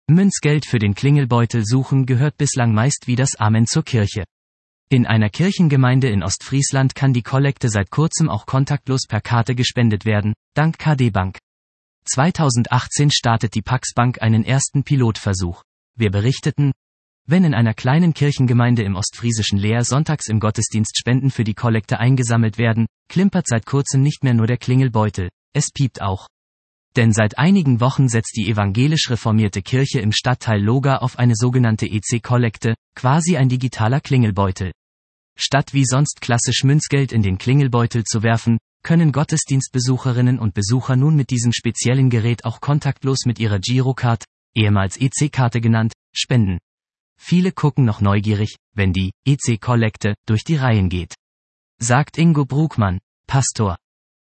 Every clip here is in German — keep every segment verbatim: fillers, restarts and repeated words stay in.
Münzgeld für den Klingelbeutel suchen gehört bislang meist wie das Amen zur Kirche. In einer Kirchengemeinde in Ostfriesland kann die Kollekte seit kurzem auch kontaktlos per Karte gespendet werden, dank K D Bank. zweitausendachtzehn startet die Pax Bank einen ersten Pilotversuch. Wir berichteten, wenn in einer kleinen Kirchengemeinde im ostfriesischen Leer sonntags im Gottesdienst Spenden für die Kollekte eingesammelt werden, klimpert seit kurzem nicht mehr nur der Klingelbeutel, es piept auch. Denn seit einigen Wochen setzt die evangelisch reformierte Kirche im Stadtteil Loga auf eine sogenannte E C-Kollekte, quasi ein digitaler Klingelbeutel. Statt wie sonst klassisch Münzgeld in den Klingelbeutel zu werfen, können Gottesdienstbesucherinnen und Besucher nun mit diesem speziellen Gerät auch kontaktlos mit ihrer Girocard, ehemals E C-Karte genannt, spenden. Viele gucken noch neugierig, wenn die E C-Kollekte durch die Reihen geht. Sagt Ingo Brugmann, Pastor.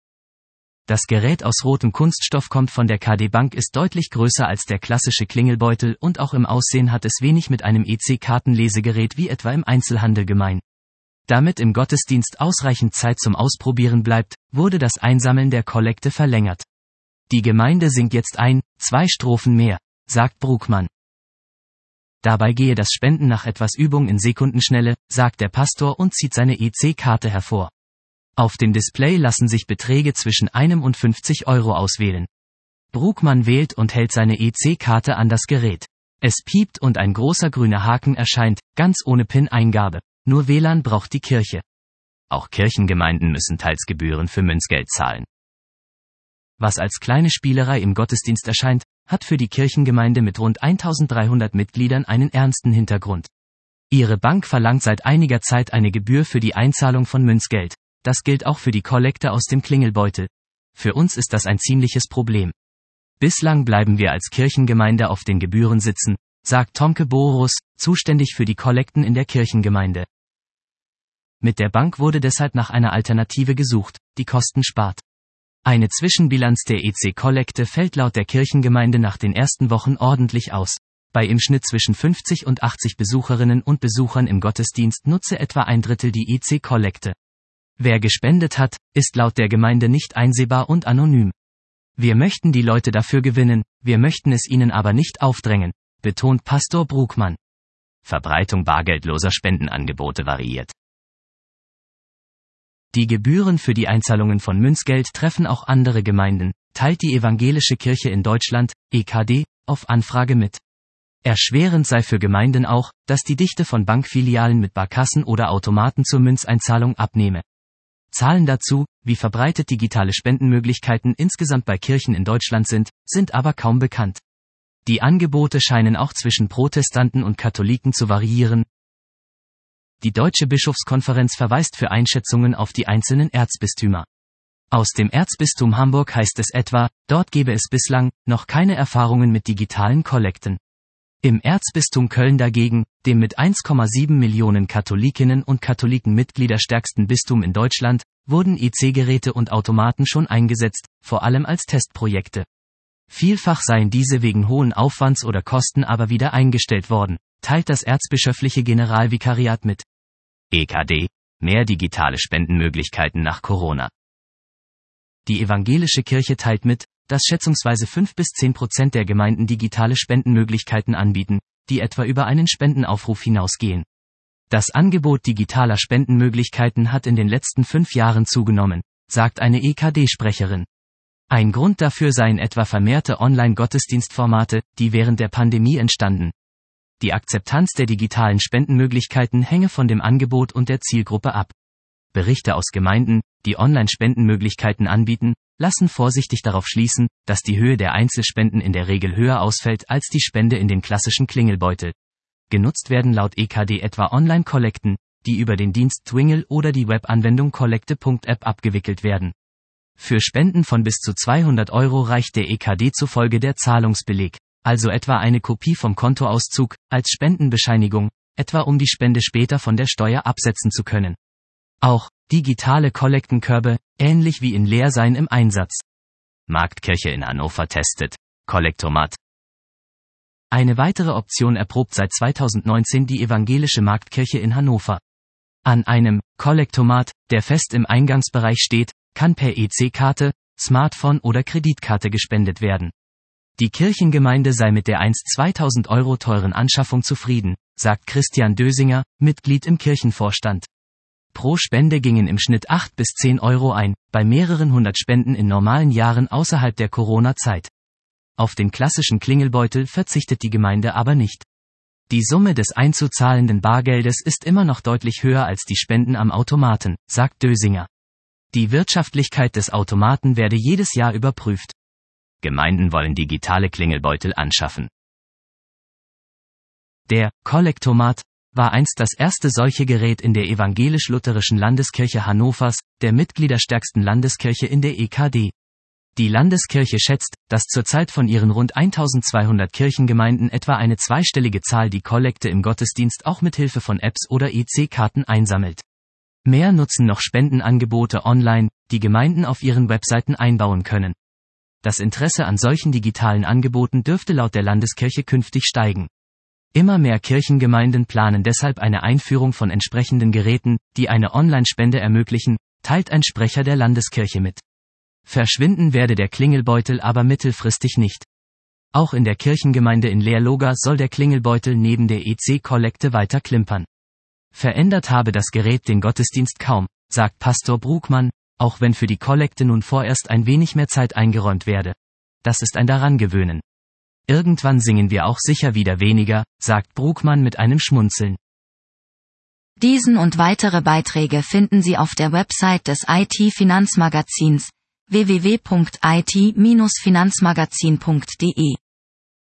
Das Gerät aus rotem Kunststoff kommt von der K D Bank, ist deutlich größer als der klassische Klingelbeutel und auch im Aussehen hat es wenig mit einem E C-Kartenlesegerät wie etwa im Einzelhandel gemein. Damit im Gottesdienst ausreichend Zeit zum Ausprobieren bleibt, wurde das Einsammeln der Kollekte verlängert. Die Gemeinde singt jetzt ein, zwei Strophen mehr, sagt Brugmann. Dabei gehe das Spenden nach etwas Übung in Sekundenschnelle, sagt der Pastor und zieht seine E C-Karte hervor. Auf dem Display lassen sich Beträge zwischen einem und fünfzig Euro auswählen. Brugmann wählt und hält seine E C-Karte an das Gerät. Es piept und ein großer grüner Haken erscheint, ganz ohne P I N-Eingabe. Nur W L A N braucht die Kirche. Auch Kirchengemeinden müssen teils Gebühren für Münzgeld zahlen. Was als kleine Spielerei im Gottesdienst erscheint, hat für die Kirchengemeinde mit rund eintausenddreihundert Mitgliedern einen ernsten Hintergrund. Ihre Bank verlangt seit einiger Zeit eine Gebühr für die Einzahlung von Münzgeld. Das gilt auch für die Kollekte aus dem Klingelbeutel. Für uns ist das ein ziemliches Problem. Bislang bleiben wir als Kirchengemeinde auf den Gebühren sitzen, sagt Tomke Borus, zuständig für die Kollekten in der Kirchengemeinde. Mit der Bank wurde deshalb nach einer Alternative gesucht, die Kosten spart. Eine Zwischenbilanz der E C-Kollekte fällt laut der Kirchengemeinde nach den ersten Wochen ordentlich aus. Bei im Schnitt zwischen fünfzig und achtzig Besucherinnen und Besuchern im Gottesdienst nutze etwa ein Drittel die E C-Kollekte. Wer gespendet hat, ist laut der Gemeinde nicht einsehbar und anonym. Wir möchten die Leute dafür gewinnen, wir möchten es ihnen aber nicht aufdrängen, betont Pastor Brugmann. Verbreitung bargeldloser Spendenangebote variiert. Die Gebühren für die Einzahlungen von Münzgeld treffen auch andere Gemeinden, teilt die Evangelische Kirche in Deutschland, E K D, auf Anfrage mit. Erschwerend sei für Gemeinden auch, dass die Dichte von Bankfilialen mit Barkassen oder Automaten zur Münzeinzahlung abnehme. Zahlen dazu, wie verbreitet digitale Spendenmöglichkeiten insgesamt bei Kirchen in Deutschland sind, sind aber kaum bekannt. Die Angebote scheinen auch zwischen Protestanten und Katholiken zu variieren. Die Deutsche Bischofskonferenz verweist für Einschätzungen auf die einzelnen Erzbistümer. Aus dem Erzbistum Hamburg heißt es etwa, dort gebe es bislang noch keine Erfahrungen mit digitalen Kollekten. Im Erzbistum Köln dagegen, dem mit eins Komma sieben Millionen Katholikinnen und Katholiken mitgliederstärksten Bistum in Deutschland, wurden E C-Geräte und Automaten schon eingesetzt, vor allem als Testprojekte. Vielfach seien diese wegen hohen Aufwands oder Kosten aber wieder eingestellt worden, teilt das erzbischöfliche Generalvikariat mit. E K D, mehr digitale Spendenmöglichkeiten nach Corona. Die evangelische Kirche teilt mit, dass schätzungsweise fünf bis zehn Prozent der Gemeinden digitale Spendenmöglichkeiten anbieten, die etwa über einen Spendenaufruf hinausgehen. Das Angebot digitaler Spendenmöglichkeiten hat in den letzten fünf Jahren zugenommen, sagt eine E K D-Sprecherin. Ein Grund dafür seien etwa vermehrte Online-Gottesdienstformate, die während der Pandemie entstanden. Die Akzeptanz der digitalen Spendenmöglichkeiten hänge von dem Angebot und der Zielgruppe ab. Berichte aus Gemeinden, die Online-Spendenmöglichkeiten anbieten, lassen vorsichtig darauf schließen, dass die Höhe der Einzelspenden in der Regel höher ausfällt als die Spende in den klassischen Klingelbeutel. Genutzt werden laut E K D etwa Online-Kollekten, die über den Dienst Twingle oder die Webanwendung kollekte punkt app abgewickelt werden. Für Spenden von bis zu zweihundert Euro reicht der E K D zufolge der Zahlungsbeleg, also etwa eine Kopie vom Kontoauszug, als Spendenbescheinigung, etwa um die Spende später von der Steuer absetzen zu können. Auch digitale Kollektenkörbe, ähnlich wie in Leer, seien im Einsatz. Marktkirche in Hannover testet Kollektomat. Eine weitere Option erprobt seit zweitausendneunzehn die evangelische Marktkirche in Hannover. An einem Kollektomat, der fest im Eingangsbereich steht, kann per E C-Karte, Smartphone oder Kreditkarte gespendet werden. Die Kirchengemeinde sei mit der einst zweitausend Euro teuren Anschaffung zufrieden, sagt Christian Dösinger, Mitglied im Kirchenvorstand. Pro Spende gingen im Schnitt acht bis zehn Euro ein, bei mehreren hundert Spenden in normalen Jahren außerhalb der Corona-Zeit. Auf den klassischen Klingelbeutel verzichtet die Gemeinde aber nicht. Die Summe des einzuzahlenden Bargeldes ist immer noch deutlich höher als die Spenden am Automaten, sagt Dösinger. Die Wirtschaftlichkeit des Automaten werde jedes Jahr überprüft. Gemeinden wollen digitale Klingelbeutel anschaffen. Der Kollektomat war einst das erste solche Gerät in der evangelisch-lutherischen Landeskirche Hannovers, der mitgliederstärksten Landeskirche in der E K D. Die Landeskirche schätzt, dass zurzeit von ihren rund eintausendzweihundert Kirchengemeinden etwa eine zweistellige Zahl die Kollekte im Gottesdienst auch mit Hilfe von Apps oder E C-Karten einsammelt. Mehr nutzen noch Spendenangebote online, die Gemeinden auf ihren Webseiten einbauen können. Das Interesse an solchen digitalen Angeboten dürfte laut der Landeskirche künftig steigen. Immer mehr Kirchengemeinden planen deshalb eine Einführung von entsprechenden Geräten, die eine Online-Spende ermöglichen, teilt ein Sprecher der Landeskirche mit. Verschwinden werde der Klingelbeutel aber mittelfristig nicht. Auch in der Kirchengemeinde in Lerloga soll der Klingelbeutel neben der E C-Kollekte weiter klimpern. Verändert habe das Gerät den Gottesdienst kaum, sagt Pastor Brugmann, auch wenn für die Kollekte nun vorerst ein wenig mehr Zeit eingeräumt werde. Das ist ein Darangewöhnen. Irgendwann singen wir auch sicher wieder weniger, sagt Brugmann mit einem Schmunzeln. Diesen und weitere Beiträge finden Sie auf der Website des I T-Finanzmagazins w w w punkt i t Bindestrich finanzmagazin punkt d e.